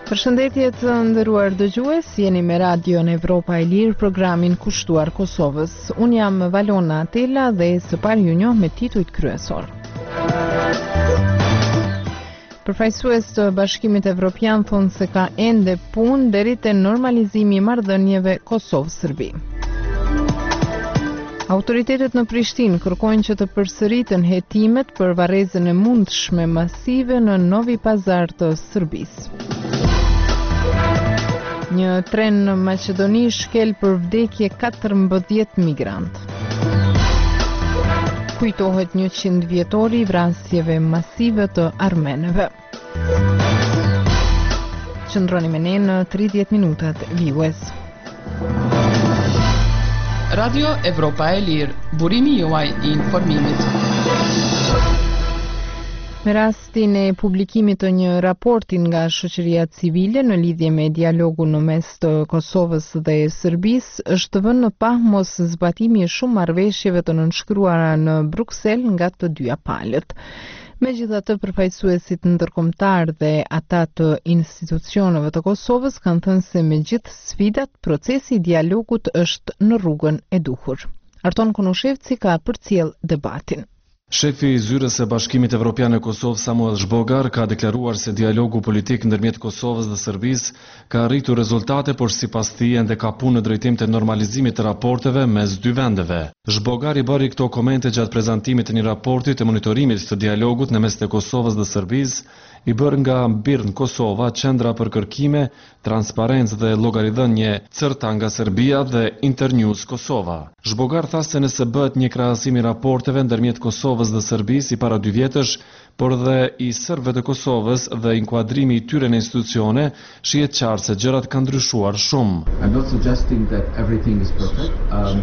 Përshëndetje të nderuar dëgjues, jeni me Radion Evropa e Lirë, programin kushtuar Kosovës. Unë jam Valona Atela dhe së pari ju njoh me titujt kryesor. Përfaqësues të Bashkimit Evropian thonë se ka ende punë deri te normalizimi i marrëdhënieve Kosovë-Serbi. Autoritetet në Prishtinë kërkojnë që të përsëriten hetimet për varrezën e mundshme masive në Novi Pazar të Serbisë. Një tren në Maqedoni shkel për vdekje 14 migrant. Kujtohet 100 vjetori i vrasjeve masive të armenëve. Qëndroni me ne në 30 minutat vijues. Radio Evropa e Lirë, burimi juaj i informimit. Me rastin e publikimit të një raporti nga shoqëria civile në lidhje me dialogun në mes të Kosovës dhe Serbisë, është vënë në pah mos zbatimi i shumë marrëveshjeve të nënshkruara në Bruksel nga të dyja palët. Megjithatë, përfaqësuesit ndërkombëtar dhe ata të institucioneve të Kosovës kanë thënë se me gjithë sfidat, procesi i dialogut është në rrugën e duhur. Arton Konushevci ka përcjell debatin. Shefi i zyrës së Bashkimit Evropian e Kosovës, Samuel Zhbogar, ka deklaruar se dialogu politik ndërmjet Kosovës dhe Serbisë ka arritur rezultate, por sipas tij ende ka punë në drejtim të normalizimit të raporteve mes dy vendeve. Zhbogar i bëri këto komente gjatë prezantimit të një raporti të monitorimit të dialogut në mes të Kosovës dhe Serbisë, i bërë nga Birn Kosova, Qendra për Kërkime, Transparencë dhe Llogaridhënie Cërta nga Serbia dhe Internews Kosova. Zhbogar tha se nëse bëhet një krahasim i raporteve ndërmjet Kosovës dhe Serbisë i para 2 vjetësh, por dhe i serbëve të Kosovës dhe inkuadrimi i tyre në institucione, shihet qartë se gjërat kanë ndryshuar shumë. I'm not suggesting that everything is perfect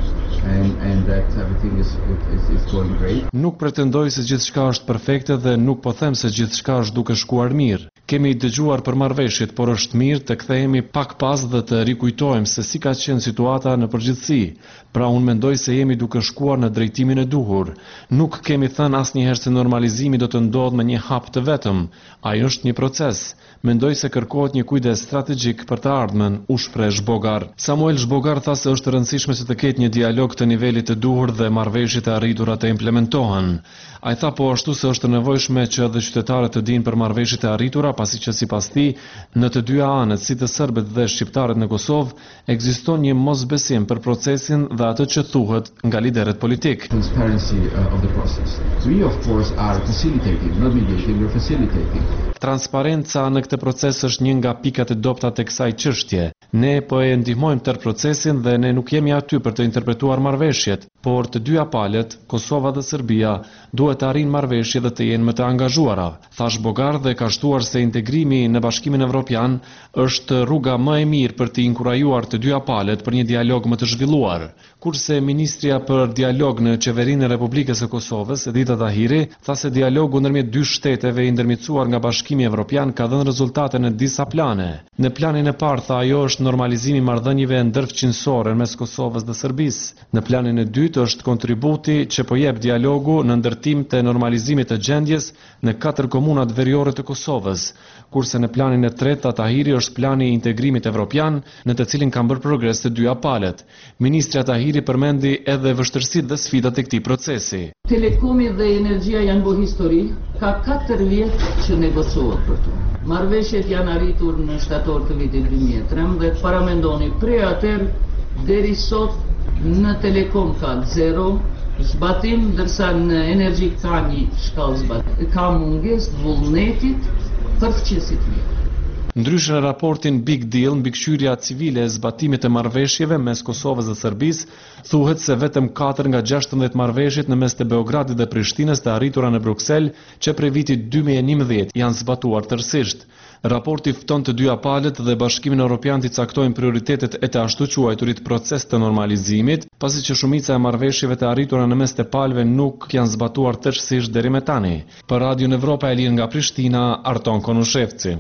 and that everything is going great. Nuk pretendoj se gjithçka është perfekte dhe nuk po them se gjithçka është duke shkuar mirë. Kemi dëgjuar për marrëveshjet, por është mirë të kthehemi pak pas dhe të rikujtojmë se si ka qenë situata në përgjithësi. Pra unë mendoj se jemi duke shkuar në drejtimin e duhur. Nuk kemi thënë asnjëherë se normalizimi do të ndodhë me një hap të vetëm. Ai është një proces. Mendoj se kërkohet një kujdes strategjik për të ardhmen, u shpreh Zhbogar. Samuel Zhbogar tha se është e rëndësishme se të ketë një dialog të nivelit të duhur dhe marrëveshjet e arritura të implementohen. Ai tha po ashtu se është e nevojshme që edhe qytetarët të dinë për marrëveshjet e arritura, pasi që sipas tij, në të dyja anët, si të serbët dhe shqiptarët në Kosovë, ekziston një mosbesim për procesin dhe atë që thuhet nga liderët politik. Transparency of the process. We of course are facilitating, not mediating, we're facilitating. Transparenca në këtë proces është një nga pikat e dobta të kësaj çështje. Ne po e ndihmojmë tërë procesin dhe ne nuk jemi aty për të interpretuar marrëveshjet, por të dyja palët, Kosova dhe Serbia, duhet të arrijnë marrëveshje dhe të jenë më të angazhuara. Tha Zhbogar dhe ka shtuar se integrimi në Bashkimin Evropian është rruga më e mirë për të inkurajuar të dyja palët për një dialog më të zhvilluar. Kurse ministria për dialog në Qeverinë e Republikës së Kosovës, Edita Tahiri, tha se dialogu ndërmjet dy shteteve i ndërmjetësuar nga Bashkimi Evropian ka dhënë rezultate në disa plane. Në planin e parë, tha, ajo është normalizimi i marrëdhënieve ndërfqinësore mes Kosovës dhe Serbisë. Në planin e dytë është kontributi që po jep dialogu në ndërtim të normalizimit të gjendjes në 4 komunat veriore të Kosovës, kurse në planin e tretë Tahiri është plani i integrimit evropian, në të cilin kanë bërë progres të dyja palët. Ministrja Tahiri përmendi edhe vështirësitë dhe sfidat e këtij procesi. Telekomi dhe energjia janë bo histori, ka 4 vjet që negociohet për to. Marrëveshjet janë arritur në shtator të vitit 2013, paramendoni prej atëherë deri sot në Telekom ka 0 zbatim, ndërsa në energji ka një shkallë zbatim. Ka mungesë vullnetit për fqesit mirë. Ndryshe në raportin Big Deal, mbikëqyrja civile e zbatimit të marrëveshjeve mes Kosovës dhe Serbisë, thuhet se vetëm 4 nga 16 marrëveshjet në mes të Beogradit dhe Prishtinës të arritura në Bruksel, që prej vitit 2011 janë zbatuar tërësisht. Raporti fton të dyja palët dhe Bashkimin Evropian të caktojnë prioritetet e të ashtu quajturit proces të normalizimit, pasi që shumica e marrëveshjeve të arritura në mes të palëve nuk janë zbatuar tërësisht deri më tani. Për Radion Evropa e Lirë nga Prishtina, Arton Konushevci.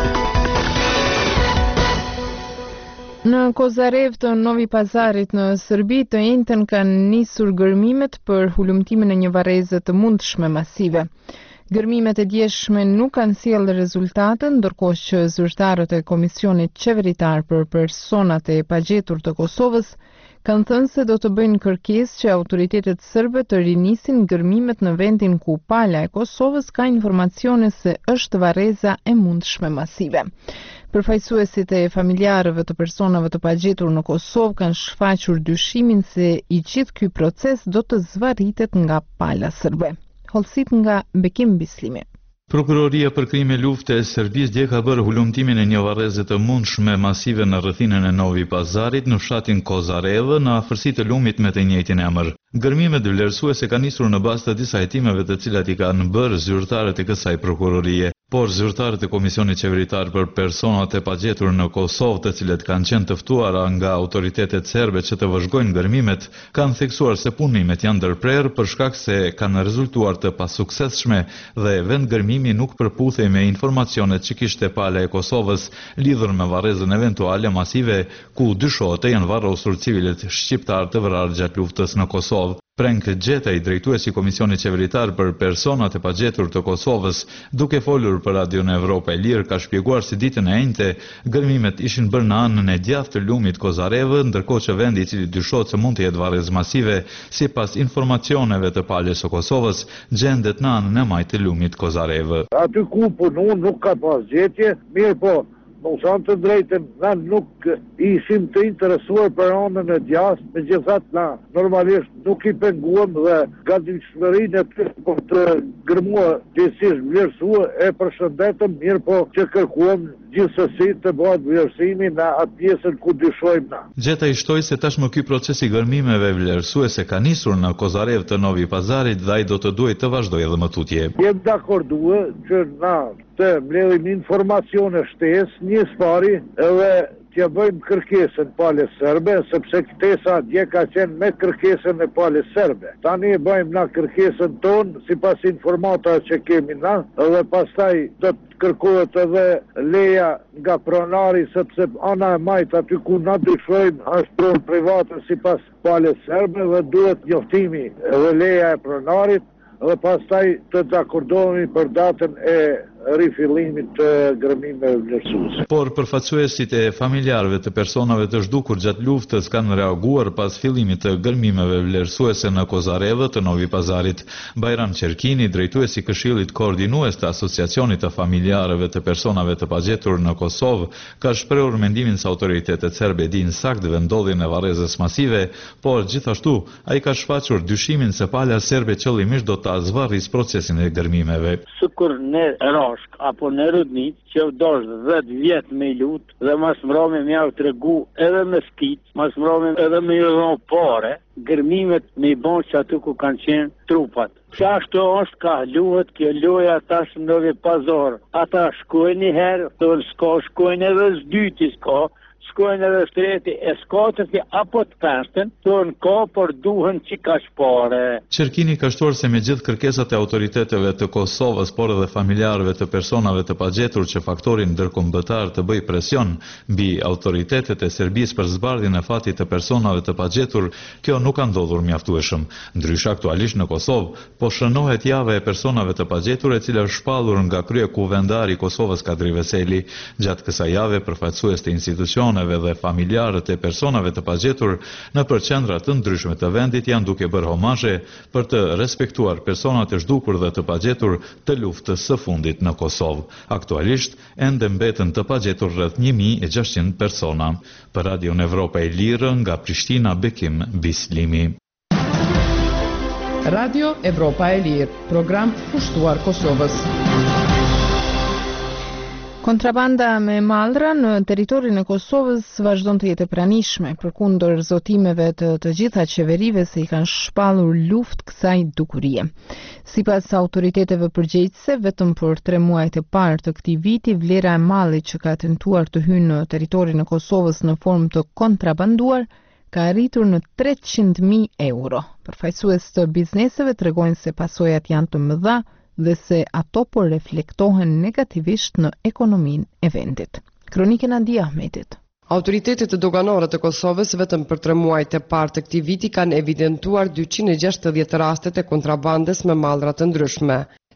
Në Kozarev të Novi Pazarit në Serbi, të njëjtën kanë nisur gërmimet për hulumtimin e një varreze të mundshme masive. Gërmimet e djeshme nuk kanë sjellë rezultate, ndërkohë që zyrtarët e Komisionit Qeveritar për Personat e Pagjetur të Kosovës kanë thënë se do të bëjnë kërkesë që autoritetet serbe të rinisin gërmimet në vendin ku pala e Kosovës ka informacione se është varreza e mundshme masive. Përfaqësuesit e familjarëve të personave të pagjetur në Kosovë kanë shfaqur dyshimin se i gjithë ky proces do të zvarritet nga pala serbe. Hollësit nga Bekim Bislimi. Prokuroria për krime lufte e Serbisë dje ka bërë hulumtimin e një varreze të mundshme masive në rrethinën e Novi Pazarit në fshatin Kozarevë në afërsi të lumit me të njëjtin emër. Gërmimet vlerësuese kanë nisur në bazë të disa hetimeve të cilat i kanë bërë zyrtarët e kësaj prokurorie. Por zyrtarët e Komisionit Qeveritar për Personat e Pagjetur në Kosovë, të cilët kanë qenë të ftuara nga autoritetet serbe që të vëzhgojnë gërmimet, kanë theksuar se punimet janë ndërprerë për shkak se kanë rezultuar të pasuksesshme dhe vend gërmimi nuk përputhej me informacionet që kishte pala e Kosovës lidhur me varrezën eventuale masive ku dyshohet të janë varrosur civilet shqiptar të vrarë gjatë luftës në Kosovë. Prenk Gjetaj, drejtuesi i Komisionit Qeveritar për Personat e Pagjetur të Kosovës, duke folur për Radion Evropa e Lirë, ka shpjeguar si ditën e njëjtë gërmimet ishin bërë në anën e djathtë të lumit Kozarevë, ndërkohë që vendi i cili dyshohet se mund të jetë varrezë masive, sipas informacioneve të palës së Kosovës, gjendet në anën e majtë të lumit Kozarevë. Aty ku punon nuk ka pas gjetje, mirë po. Në usanë të drejtën, na nuk ishim të interesuar për anën e djathtë, megjithatë na normalisht nuk i penguam dhe gatishmërinë të gërmuar gjithsesi vlerësuar e përshëndetëm, mirë po që kërkuam gjithsesi të bëhet vlerësimi në atë pjesën ku dyshojmë na. Gjetaj shtoi se tashmë ky proces i gërmimeve vlerësuese ka nisur në Kozarevë të Novi Pazarit dhe ai do të duhet të vazhdojë edhe më tutje. Jem dakorduar që na të mbledhim informacione shtesë, një pari edhe t'ja bëjmë kërkesën palës serbe, sepse ktesa dje ka qenë me kërkesën e palës serbe. Tani e bëjmë na kërkesën tonë, sipas informata që kemi na, edhe pastaj do të kërkohet edhe leja nga pronari, sepse ana e majtë aty ku na dyshojmë është pronë private sipas palës serbe dhe duhet njoftimi edhe leja e pronarit, dhe pastaj të dakordohemi për datën e rifillimit të gërmimeve vlerësuese. Por përfaqësuesit e familjarëve të personave të zhdukur gjatë luftës kanë reaguar pas fillimit të gërmimeve vlerësuese në Kozarevë të Novi Pazarit. Bajram Qerkini, drejtuesi i Këshillit Koordinues të Asociacionit të Familjarëve të Personave të Pagjetur në Kosovë, ka shprehur mendimin se autoritetet serbe dinë saktë vendodhjen e varrezës masive, por gjithashtu ai ka shfaqur dyshimin se pala serbe qëllimisht do ta zvarrisë procesin e gërmimeve. Sikur ne apo në Rudnit, që dosh 10 vjetë me lutë dhe mas mbrome me jau të regu edhe me skit, mas mbrome edhe me ju dhonë pare, gërmimet me i bon që aty ku kanë qenë trupat. Që ashtu është ka luhet, kjo loja tash në Novi Pazar. Ata shkojnë një herë, thonë s'ka, shkojnë edhe s'dyti s'ka, shkojnë edhe shtreti e s'katërti apo të pestën, thonë ka, por duhen që ka shpare. Qerkini ka shtuar se me gjithë kërkesat e autoriteteve të Kosovës, por edhe familjarëve të personave të pagjetur që faktorin ndërkombëtar të bëj presion mbi autoritetet e Serbisë për zbardhjen e fatit të personave të pagjetur, kjo nuk ka ndodhur mjaftueshëm. Ndryshe aktualisht në Kosovë po shënohet java e personave të pagjetur e cila është shpallur nga kryekuvendari i Kosovës Kadri Veseli. Gjatë kësaj jave përfaqësues të institucioneve dhe familjarët e personave të pagjetur në përqendra të ndryshme të vendit janë duke bërë homazhe për të respektuar personat e zhdukur dhe të pagjetur të luftës së fundit në Kosovë. Aktualisht ende mbeten të pagjetur rreth 1600 persona. Për Radion Evropa e Lirë nga Prishtina, Bekim Bislimi. Radio Evropa e Lirë, program pushtuar Kosovës. Kontrabanda me mallra në territorin e Kosovës vazhdon të jetë e pranishme, përkundër zotimeve të gjitha qeverive se i kanë shpallur luftë kësaj dukurie. Sipas autoriteteve përgjegjëse, vetëm për 3 muajt e parë të këtij viti, vlera e mallit që ka tentuar të hyjë në territorin e Kosovës në formë të kontrabanduar ka arritur në 300.000 euro. Përfaqësues të bizneseve tregojnë se pasojat janë të mëdha dhe se ato po reflektohen negativisht në ekonominë e vendit. Kronikën Andi Ahmetit. Autoritetet doganore të Kosovës vetëm për 3 muajt e parë të këtij viti kanë evidentuar 260 rastet e kontrabandës me mallra të ndryshme.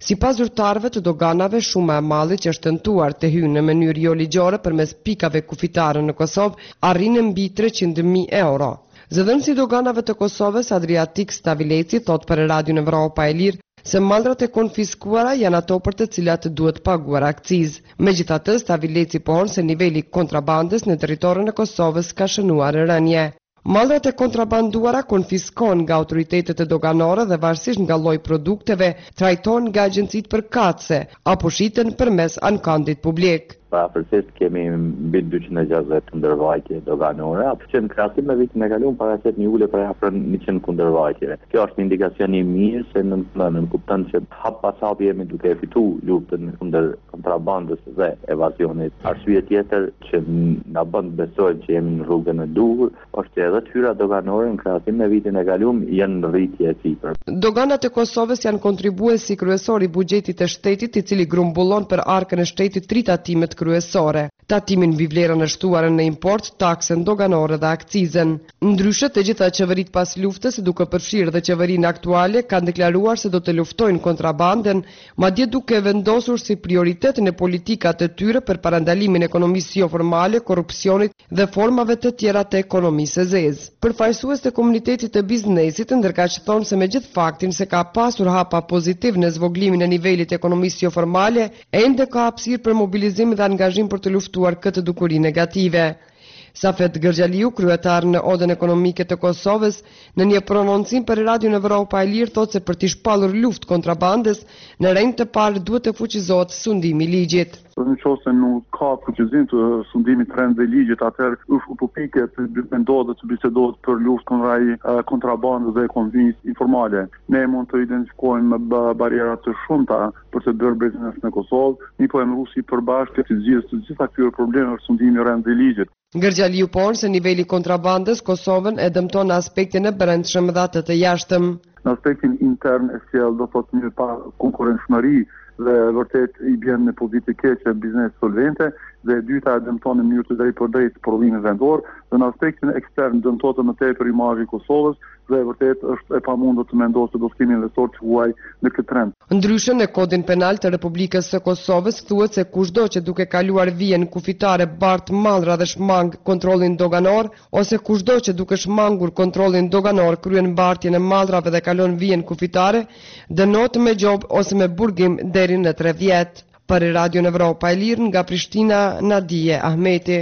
Sipas zyrtarëve të doganave, shuma e mallit që është tentuar të hyjë në mënyrë jo ligjore përmes pikave kufitare në Kosovë arrin mbi 300.000 euro. Zëdhënësi doganave të Kosovës Adriatik Stavileci thot për Radion Evropa e Lirë se mallrat e konfiskuara janë ato për të cilat duhet paguar akcizë. Megjithatë, Stavileci pohon se niveli kontrabandës në territorin e Kosovës ka shënuar rënje. Mallrat e kontrabanduara konfiskohen nga autoritetet e doganore dhe varësisht nga lloji produkteve trajtohen nga agjencitë përkatëse apo shiten përmes ankandit publik. Përgjithsisht kemi mbi 260 kundërvajtje doganore, që në krahasim me vitin e kaluar paraqitet një ulje për afër 100 kundërvajtjeve. Kjo është një indikacion i mirë se në kupton se hap pas hapi jemi duke fituar luftën kundër kontrabandës dhe evazionit. Arsye tjetër që na bën besojmë që jemi në rrugën e duhur është edhe tyra doganore në krahasim me vitin e kaluar janë në rritje e sipër. Doganat e Kosovës janë kontribuesi kryesor i buxhetit të shtetit, i cili grumbullon për arkën e shtetit 3 tatimet kryesore. Tatimin mbi vlerën e shtuar në import, taksën doganore dhe akcizën. Ndryshe, të gjitha qeveritë pas luftës, duke përfshirë dhe qeverinë aktuale, kanë deklaruar se do të luftojnë kontrabandën, madje duke vendosur si prioritet në politikat e tyre për parandalimin e ekonomisë jo formale, korrupsionit dhe formave të tjera të ekonomisë së zezë. Përfaqësues të komunitetit të biznesit ndërkaq thonë se me gjithë faktin se ka pasur hapa pozitiv në zvogëlimin e nivelit të ekonomisë jo formale, ende ka hapësirë për mobilizim dhe angazhim për të luftuar këtë dukuri negative. Safet Gërgjaliu, kryetar në Odën Ekonomike të Kosovës, në një prononcim për Radion Evropa e Lirë thotë se për të shpallur luftë kontrabandës, në rend të parë duhet të fuqizohet sundimi i ligjit. Në qoftë se nuk ka fuqizim të sundimit të rendeve ligjit, atëherë utopike të mendohet dhe të bisedohet për luftë kundër kontrabandës dhe ekonomisë informale. Ne mund të identifikojmë barierat të shumta për të bërë biznes në Kosovë, një po e rusi përbashkët të zgjidhjes të gjitha këtyre problemeve është sundimi i rendeve ligjit. Gërgjaliu pohon se niveli kontrabandës Kosovën e dëmton në aspektin e brendshëm dhe atë të jashtëm. Në aspektin intern e sjell do thotë një pa konkurrencshmëri dhe vërtet i bjen në pozitë të keqe biznes solvente dhe e dyta e dëmton në mënyrë të drejtpërdrejtë prodhimin vendor dhe në aspektin ekstern dëmton më tepër imazhi i Kosovës dhe vërtet është e pamundur të mendohet se do të kemi investor të huaj në këtë trend. Ndryshe në kodin penal të Republikës së Kosovës thuhet se kushdo që duke kaluar vijen kufitare bart mallra dhe shmang kontrollin doganor ose kushdo që duke shmangur kontrollin doganor kryen mbartjen e mallrave dhe kalon vijen kufitare dënohet me gjob ose me burgim deri në 3 vjet. Për Radion Evropa e Lirë nga Prishtina, Nadije Ahmeti.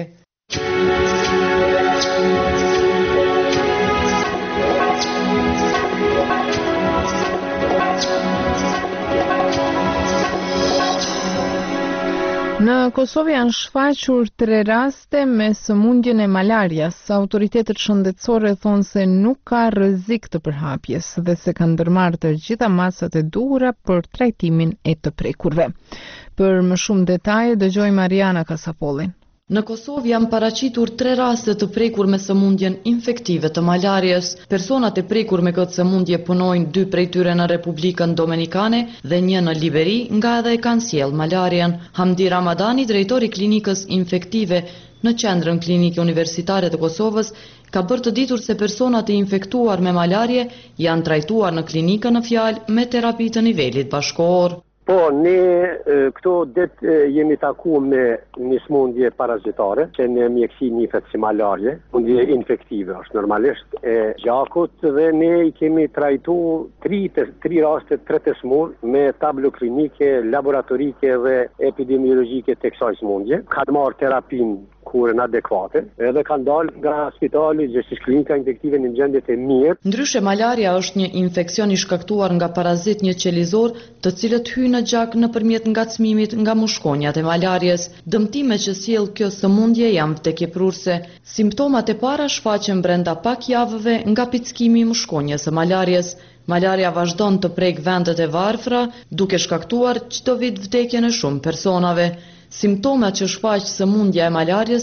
Në Kosovë janë shfaqur 3 raste me sëmundjen e malarias. Autoritetet shëndetësore thonë se nuk ka rrezik të përhapjes dhe se kanë ndërmarrë të gjitha masat e duhura për trajtimin e të prekurve. Për më shumë detaje dëgjojmë Mariana Kasapollin. Në Kosovë janë paraqitur 3 raste të prekur me sëmundjen infektive të malarias. Personat e prekur me këtë sëmundje punojnë 2 prej tyre në Republikën Dominikane dhe 1 në Liberi, nga edhe e kanë sjell malarian. Hamdi Ramadani, drejtori i klinikës infektive në Qendrën Klinike Universitare të Kosovës, ka bërë të ditur se personat e infektuar me malarie janë trajtuar në klinikën në fjalë me terapi të nivelit bashkëkohor. Po, ne këto ditë jemi taku me një smundje parazitare, që në mjekësi njihet si malarie, smundje infektive është normalisht e gjakut dhe ne i kemi trajtu 3 raste 3 smur me tablo klinike, laboratorike dhe epidemiologjike të kësaj smundje. Kanë marrë terapin kurën adekuate edhe kanë dalë nga spitali gjithsesi klinika infektive në gjendje të mirë. Ndryshe, malaria është një infekcion i shkaktuar nga parazit një qelizor, të cilët hyjnë në gjak nëpërmjet ngacmimit nga mushkonjat e malarias. Dëmtimet që sjell kjo sëmundje janë vdekjeprurse. Simptomat e para shfaqen brenda pak javëve nga pickimi i mushkonjës së malarias. Malaria vazhdon të prek vendet e varfra, duke shkaktuar çdo vit vdekjen e shumë personave. Simptomat që shfaq sëmundja e malarias janë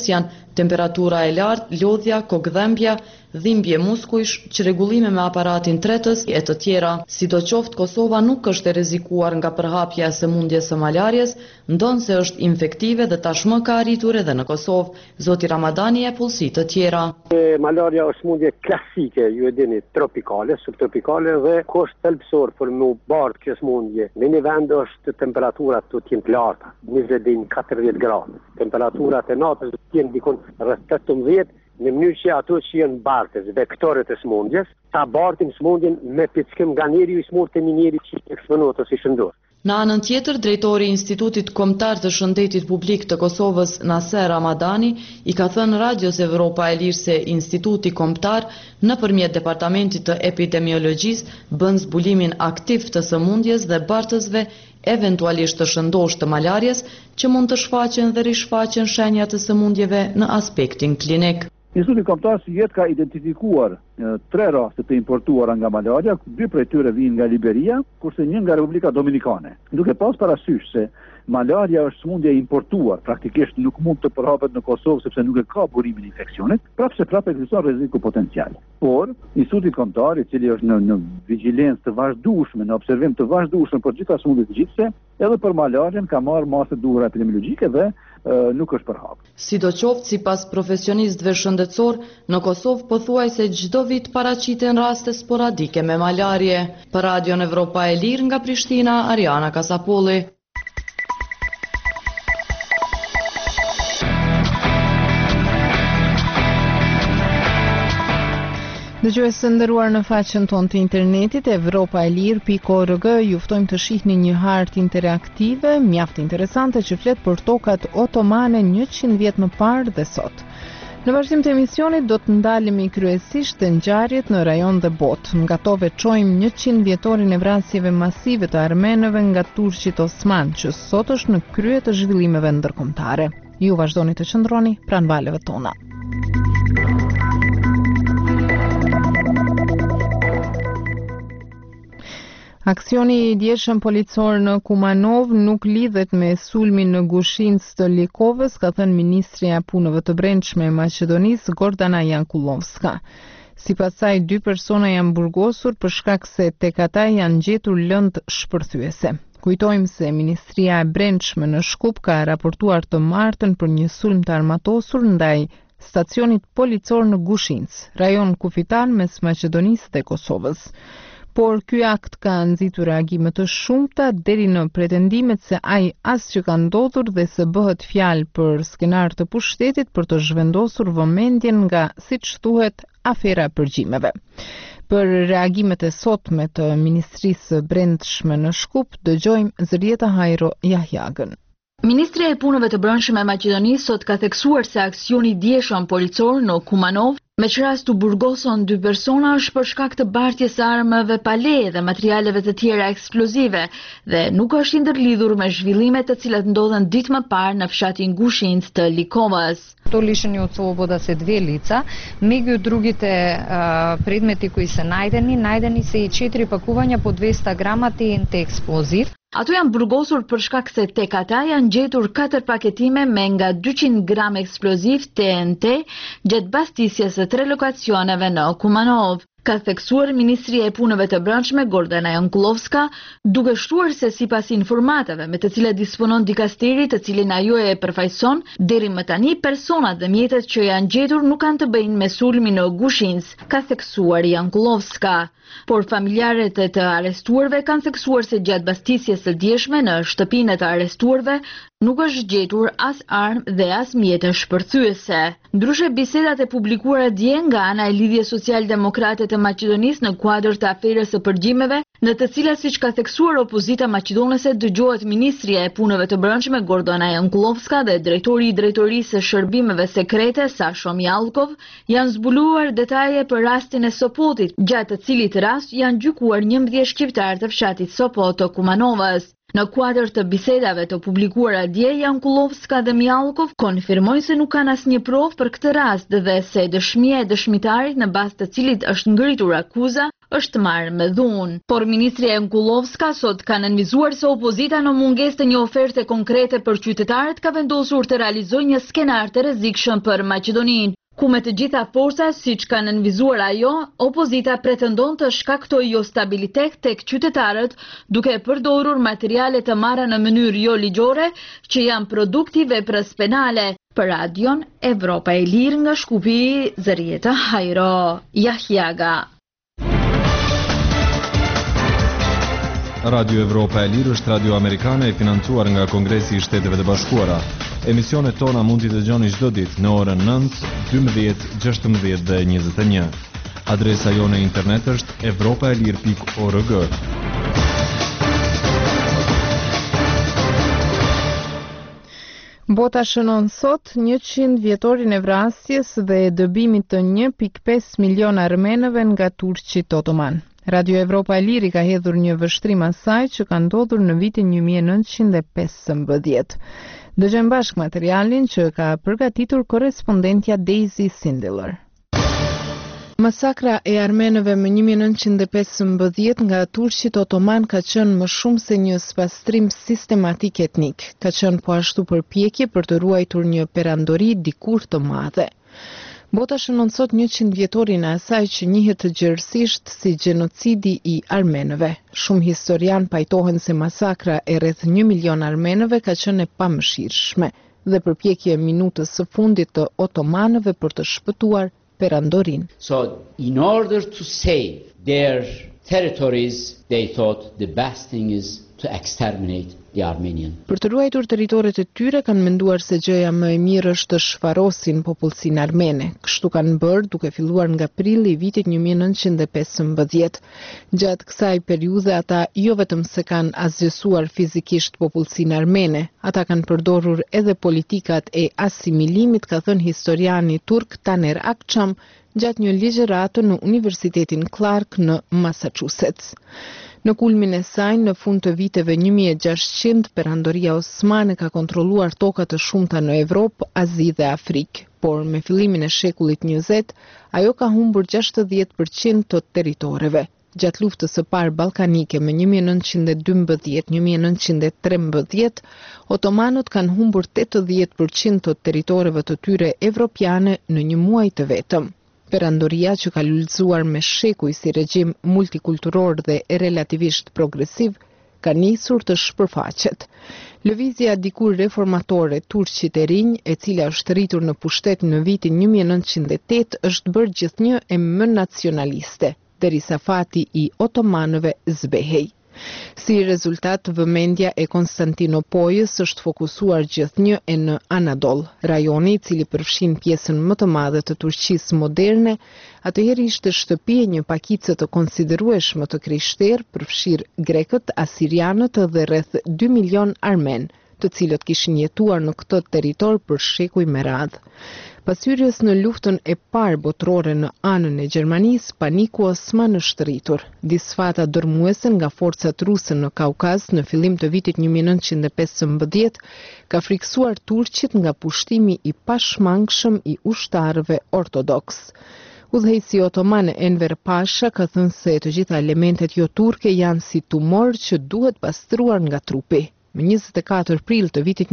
Temperatura e lartë, lodhja, kokdhembja, dhimbje muskujsh, çrregullime me aparatin tretës e të tjera. Sidoqoftë, Kosova nuk është e rrezikuar nga përhapja e sëmundjes së malarjes, ndonse është infektive dhe tashmë ka arritur edhe në Kosovë. Zoti Ramadani e pulsi të tjera. Malaria është smundje klasike, ju e dini, tropikale, subtropikale dhe kusht thelbësor për me u bardh kjo smundje. Në një vend është temperaturat të tjenë të larta, 20 deri në 40 gradë. Temperaturat e natës të tjenë dikon rreth 18, në mënyrë që ato që janë bartës, vektorët e smundjes, ta bartin smundjen me pickim nga njeri i smurt e njeri që eksponohet ose i shëndur. Në anën tjetër, drejtori i Institutit Kombëtar të Shëndetit Publik të Kosovës, Naser Ramadani, i ka thënë Radios Evropa e Lirë se Instituti Kombëtar, nëpërmjet Departamentit të Epidemiologjisë, bën zbulimin aktiv të sëmundjes dhe bartësve, eventualisht të shëndosh të malarjes, që mund të shfaqen dhe rishfaqen shenjat të sëmundjeve në aspektin klinik. Instituti Kombëtar si jetë ka identifikuar 3 raste të importuara nga malaria, 2 prej tyre vijnë nga Liberia, kurse 1 nga Republika Dominikane. Duke pas parasysh se malaria është smundje importuar, praktikisht nuk mund të përhapet në Kosovë sepse nuk e ka burimin e infeksionit, prapë ekziston rreziku potencial. Por Instituti Kombëtar, i cili është në vigjilencë të vazhdueshme, në observim të vazhdueshëm për gjitha smundjet gjithse, edhe për malarien ka marrë masë të duhura epidemiologjike dhe nuk është përhap. Sidoqoftë, sipas profesionistëve shëndetësor, në Kosovë pothuajse çdo vit paraqiten raste sporadike me malarie. Për Radion Evropa e Lirë nga Prishtina, Ariana Kasapolli. Dëgjues të nderuar, në faqen tonë të internetit evropaelir.org ju ftojmë të shihni një hartë interaktive, mjaft interesante që flet për tokat otomane 100 vjet më parë dhe sot. Në vazhdim të emisionit do të ndalemi kryesisht të ngjarjet në rajon dhe botë. Nga to veçojmë 100 vjetorin e vrasjeve masive të armenëve nga turqit osman, që sot është në krye të zhvillimeve ndërkombëtare. Ju vazhdoni të qëndroni pranë valeve tona. Aksioni i djeshëm policor në Kumanov nuk lidhet me sulmin në Gushinc të Likovës, ka thënë Ministria e Punëve të Brendshme e Maqedonisë, Gordana Jankulovska. Sipas saj, 2 persona janë burgosur për shkak se tek ata janë gjetur lëndë shpërthyese. Kujtojmë se Ministria e Brendshme në Shkup ka raportuar të martën për një sulm të armatosur ndaj stacionit policor në Gushinc, rajon kufitan mes Maqedonisë dhe Kosovës. Por ky akt ka nxitur reagime të shumta deri në pretendimet se ai as që ka ndodhur dhe se bëhet fjalë për skenar të pushtetit për të zhvendosur vëmendjen nga, siç thuhet, afera e përgjimeve. Për reagimet e sotme të Ministrisë së Brendshme në Shkup, dëgjojmë Zërieta Hajro Jahjagën. Ministria e Punëve të Brendshme e Maqedonisë sot ka theksuar se aksioni i djeshëm policor në Kumanov, me që rast u burgoson 2 persona, është për shkak të bartjes së armëve pa leje dhe materialeve të tjera eksplozive dhe nuk është ndërlidhur me zhvillimet të cilat ndodhen ditë më parë në fshatin Gushinc të Likovës. To lišeni od slobода se 2 lica. Među drugите predmeti koji se najdeni se i 4 pakuvanja po 200 grama TNT eksploziv. Ato janë burgosur për shkak se tek ata janë gjetur 4 paketime me nga 200 gram eksploziv TNT gjatë bastisjes së 3 lokacioneve në Kumanov. Ka theksuar Ministria e Punëve të Brendshme Gordana Jankulovska, duke shtuar se sipas informatave me të cilat disponon dikasteri, të cilin ajo e përfaqëson, deri më tani personat dhe mjetet që janë gjetur nuk kanë të bëjnë me sulmin në Gushinc, ka theksuar Jankulovska. Por familjarët e të arrestuarve kanë theksuar se gjatë bastisjes së djeshme në shtëpinë e të arrestuarve nuk është gjetur as armë dhe as mjete shpërthyese. Ndryshe, bisedat e publikuara dje nga ana e Lidhjes Social-Demokrate të Maqedonisë në kuadër të aferës së përgjimeve, në të cilat, siç ka theksuar opozita maqedonese, dëgjohet Ministria e Punëve të Brendshme Gordana Jankulovska dhe drejtori i Drejtorisë së Shërbimeve Sekrete Sasho Mjallkov, janë zbuluar detaje për rastin e Sopotit, gjatë të cilit rast janë gjykuar 11 shqiptar të fshatit Sopot të Kumanovës. Në kuadër të bisedave të publikuara dje, Jankulovska dhe Mjallkov konfirmojnë se nuk kanë asnjë provë për këtë rast dhe se dëshmia e dëshmitarit në bazë të cilit është ngritur akuza është marrë me dhunë. Por ministri Enkullovska sot ka nënvizuar se opozita në mungesë të një oferte konkrete për qytetarët ka vendosur të realizojë një skenar të rrezikshëm për Maqedoninë, ku me të gjitha forca, siç ka nënvizuar ajo, opozita pretendon të shkaktojë jo stabilitet tek qytetarët, duke përdorur materiale të marra në mënyrë jo ligjore që janë produkti veprës penale. Për Radion Evropa e Lirë nga Shkupi, Zërieta Hajro, Jahjaga. Radio Evropa e Lirë është radio amerikane e financuar nga Kongresi i Shteteve të Bashkuara. Emisionet tona mund t'i dëgjoni çdo ditë në orën 9, 12, 16 dhe 21. Adresa jone e internet është europaelir.org. Bota shënon sot 100 vjetorin e vrasjes dhe dëbimit të 1.5 milion armenëve nga turqit otoman. Radio Evropa e Liri ka hedhur një vështrim asaj që ka ndodhur në vitin 1915. Dëgjojmë bashkë materialin që ka përgatitur korrespondentja Daisy Sindler. Masakra e armenëve më 1915 nga turqit otoman ka qenë më shumë se një spastrim sistematik etnik. Ka qenë po ashtu përpjekje për të ruajtur një perandori dikur të madhe. Bota shënon sot 100 vjetorin e asaj që njihet gjërësisht si gjenocidi i armenëve. Shumë historian pajtohen se masakra e rreth 1 milion armenëve ka qenë e pamëshirshme dhe përpjekje minutës së fundit të otomanëve për të shpëtuar perandorin. So, in order to save their territories, they thought the best thing is to exterminate the Armenian. Për të ruajtur territoret e tyre kanë menduar se gjëja më e mirë është të shfarosin popullsinë armene. Kështu kanë bërë duke filluar nga prilli i vitit 1915. Gjatë kësaj periudhe ata jo vetëm se kanë asgjësuar fizikisht popullsinë armene, ata kanë përdorur edhe politikat e asimilimit, ka thënë historiani turk Taner Akçam gjatë një ligjërate në Universitetin Clark në Massachusetts. Në kulmin e saj, në fund të viteve 1600, perandoria osmane ka kontrolluar toka të shumta në Evropë, Azi dhe Afrikë, por me fillimin e shekullit 20, ajo ka humbur 60% të territoreve. Gjatë luftës së parë ballkanike më 1912-1913, otomanët kanë humbur 80% të territoreve të tyre evropiane në një muaj të vetëm. Perandoria që ka lullzuar me shekuj si regjim multikulturor dhe relativisht progresiv, ka nisur të shpërfaqet. Lëvizja dikur reformatore turqit e rinj, e cila është rritur në pushtet në vitin 1908, është bërë gjithnjë e më nacionaliste, derisa fati i otomanëve zbehej. Si rezultat, vëmendja e Konstantinopojës është fokusuar gjithnjë e në Anadol, rajoni i cili përfshin pjesën më të madhe të Turqisë moderne, atëherë ishte shtëpi e një pakice të konsiderueshme të krishterë, përfshir grekët, asirianët dhe rreth 2 milion armen, të cilët kishin jetuar në këtë territor për shekuj me radhë. Pas hyrjes në luftën e parë botërore në anën e Gjermanisë, paniku osman është rritur. Disfata dërmuese nga forcat ruse në Kaukaz në fillim të vitit 1915 ka friksuar turqit nga pushtimi i pashmangshëm i ushtarëve ortodoks. Udhëheqësi otoman Enver Pasha ka thënë se të gjitha elementet jo turke janë si tumor që duhet pastruar nga trupi. Më 24 prill të vitit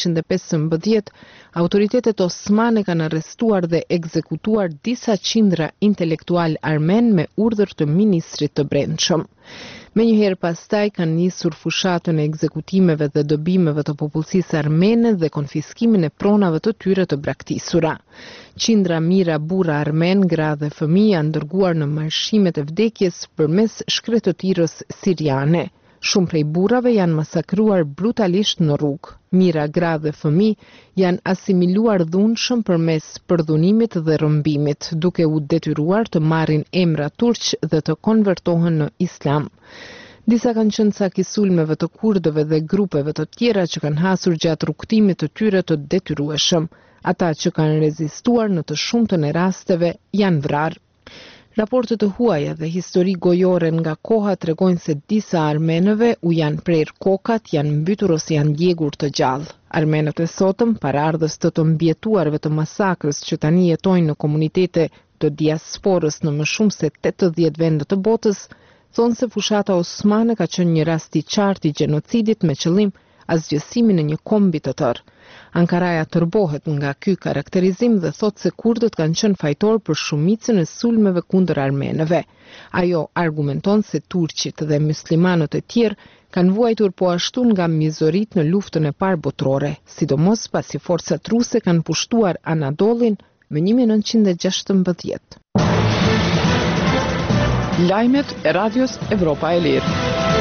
1915, autoritetet osmane kanë arrestuar dhe ekzekutuar disa qindra intelektual armen me urdhër të ministrit të brendshëm. Menjëherë pastaj kanë nisur fushatën e ekzekutimeve dhe dëbimeve të popullsisë armene dhe konfiskimin e pronave të tyre të braktisura. Qindra mira burra armen, gra dhe fëmijë janë dërguar në marshimet e vdekjes përmes shkretëtirës siriane. Shumë prej burrave janë masakruar brutalisht në rrugë. Mira gra dhe fëmijë janë asimiluar dhunshëm përmes përdhunimit dhe rrëmbimit, duke u detyruar të marrin emra turq dhe të konvertohen në islam. Disa kanë qenë saki sulmeve të kurdëve dhe grupeve të tjera që kanë hasur gjatë rrugtimit të tyre të detyrueshëm. Ata që kanë rezistuar në të shumtën e rasteve janë vrarë. Raportet të huaja dhe histori gojore nga koha tregojnë se disa armenëve u janë prerë kokat, janë mbytur ose janë djegur të gjallë. Armenët e sotëm, paraardhës të mbjetuarve të masakrës që tani jetojnë në komunitete të diasporës në më shumë se 80 vende të botës, thonë se fushata osmane ka qenë një rast i qartë i gjenocidit me qëllim asgjësimin e një kombi të tërë. Ankaraja tërbohet nga ky karakterizim dhe thot se kurdët kanë qenë fajtor për shumicën e sulmeve kundër armenëve. Ajo argumenton se turqit dhe muslimanët e tjerë kanë vuajtur po ashtu nga mizorit në luftën e parë botërore, sidomos pasi forcat ruse kanë pushtuar Anadolin më 1916. Lajmet e Radios Evropa e Lirë.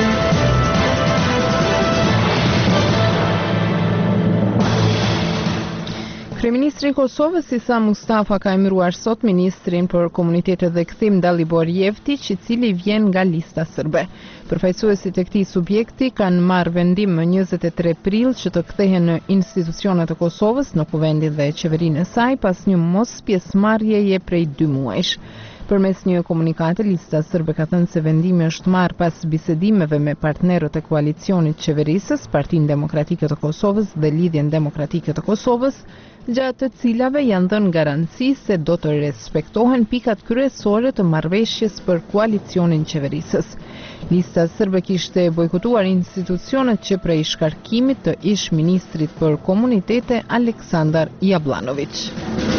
Kryeministri i Kosovës Isa Mustafa ka emëruar sot ministrin për komunitete dhe kthim Dalibor Jevtić, i cili vjen nga lista serbe. Përfaqësuesit e këtij subjekti kanë marrë vendim më 23 prill që të kthehen në institucionet e Kosovës, në kuvendin dhe qeverinë e saj pas një mos pjesëmarrjeje prej 2 muajsh. Përmes një komunikate, lista serbe ka thënë se vendimi është marrë pas bisedimeve me partnerët e koalicionit qeverisës, Partinë Demokratike të Kosovës dhe Lidhjen Demokratike të Kosovës, gjatë të cilave janë dhënë garanci se do të respektohen pikat kryesore të marrëveshjes për koalicionin qeverisës. Lista serbe kishte bojkotuar institucionet që prej shkarkimit të ish ministrit për komunitete Aleksandar Jablanović.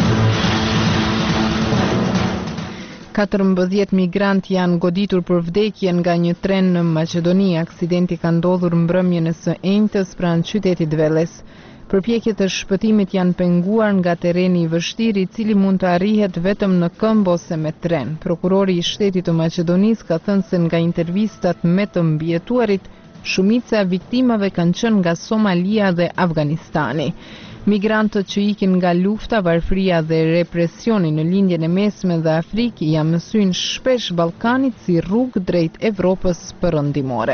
14 migrantë janë goditur për vdekje nga një tren në Maqedoni. Aksidenti ka ndodhur mbrëmjen e së enjtës pranë qytetit Veles. Përpjekjet e shpëtimit janë penguar nga terreni i vështirë, i cili mund të arrihet vetëm në këmbë ose me tren. Prokurori i shtetit të Maqedonisë ka thënë se nga intervistat me të mbjetuarit, shumica e viktimave kanë qenë nga Somalia dhe Afganistani. Migrantët që ikin nga lufta, varfëria dhe represioni në lindjen e mesme dhe Afrikë ja mësojnë shpesh Ballkanit si rrugë drejt Evropës perëndimore.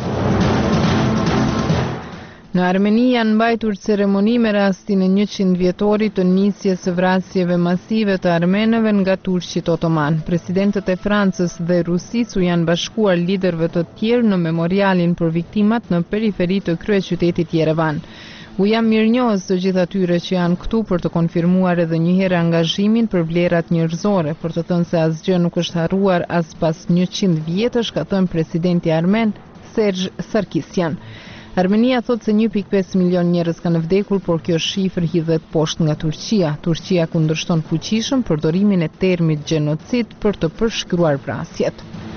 Në Armeni janë mbajtur ceremoni me rastin e 100 vjetorit të nisjes së vrasjeve masive të armenëve nga turqit otoman. Presidentët e Francës dhe Rusisë u janë bashkuar liderëve të tjerë në memorialin për viktimat në periferi të kryeqytetit Yerevan. U jam mirënjohës të gjithë atyre që janë këtu për të konfirmuar edhe një herë angazhimin për vlerat njerëzore, për të thënë se asgjë nuk është harruar as pas 100 vjetësh, ka thënë presidenti armen Serge Sarkisyan. Armenia thot se 1.5 milion njerëz kanë vdekur, por kjo shifër hidhet poshtë nga Turqia. Turqia kundërshton fuqishëm përdorimin e termit gjenocid për të përshkruar vrasjet.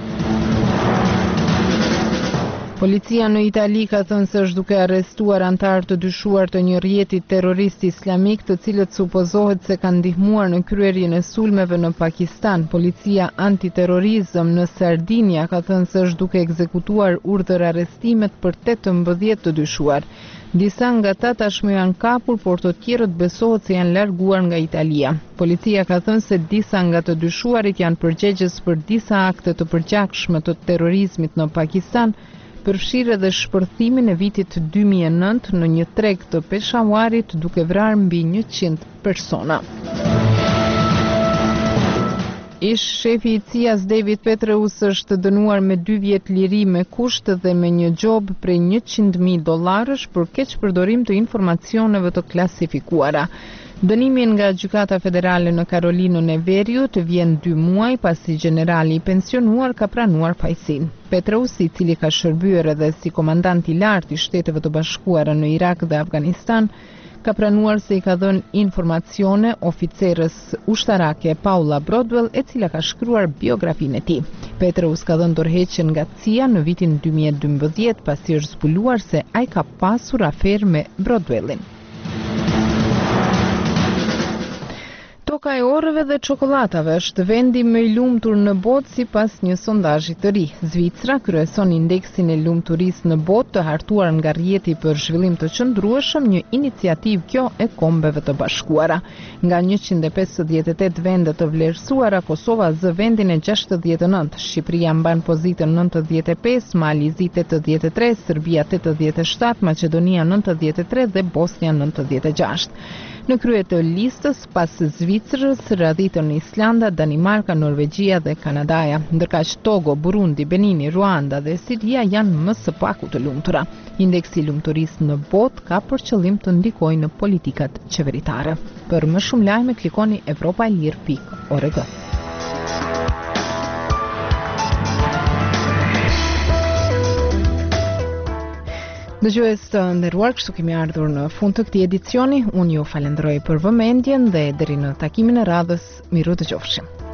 Policia në Itali ka thënë se është duke arrestuar anëtar të dyshuar të një rjeti terrorist islamik, të cilët supozohet se kanë ndihmuar në kryerjen e sulmeve në Pakistan. Policia antiterrorizëm në Sardinia ka thënë se është duke ekzekutuar urdhër arrestimet për 18 të dyshuar. Disa nga ta tashmë janë kapur, por të tjerët besohet se janë larguar nga Italia. Policia ka thënë se disa nga të dyshuarit janë përgjegjës për disa akte të përgjakshme të terrorizmit në Pakistan, përfshirë edhe shpërthimin e vitit 2009 në një treg të Peshawarit, duke vrarë mbi 100 persona. Ish shefi i CIA-s David Petraeus është dënuar me 2 vjet liri me kusht dhe me një gjob prej $100.000 për keqpërdorim të informacioneve të klasifikuara. Dënimi nga Gjykata Federale në Karolinën e Veriut vjen 2 muaj pasi generali i pensionuar ka pranuar fajsin. Petraeus, i cili ka shërbyer edhe si komandant i lartë i Shteteve të Bashkuara në Irak dhe Afganistan, ka pranuar se i ka dhënë informacione oficerës ushtarake Paula Broadwell, e cila ka shkruar biografinë e tij. Petraeus ka dhënë dorëheqjen nga CIA në vitin 2012 pasi është zbuluar se ai ka pasur aferë me Broadwellin. Toka e orrëve dhe çokoladave është vendi më i lumtur në botë sipas një sondazhi të ri. Zvicra kryeson indeksin e lumturisë në botë, të hartuar nga rrjeti për zhvillim të qëndrueshëm, një iniciativë kjo e Kombeve të Bashkuara. Nga 158 vende të vlerësuara, Kosova zë vendin e 69, Shqipëria mban pozitën 95, Malizi 83, Serbia 87, Maqedonia 93 dhe Bosnia 96. Në krye të listës pas Zvicrës Zvicrës, radhitën Islanda, Danimarka, Norvegjia dhe Kanadaja, ndërkaq Togo, Burundi, Benini, Ruanda dhe Siria janë më së paku të lumtura. Indeksi i lumturisë në botë ka për qëllim të ndikojë në politikat qeveritare. Për më shumë lajme klikoni europaelir.org. Dëgjues të nderuar, kështu kemi ardhur në fund të këtij edicioni. Unë ju falenderoj për vëmendjen dhe deri në takimin e radhës, miru dëgjofshim.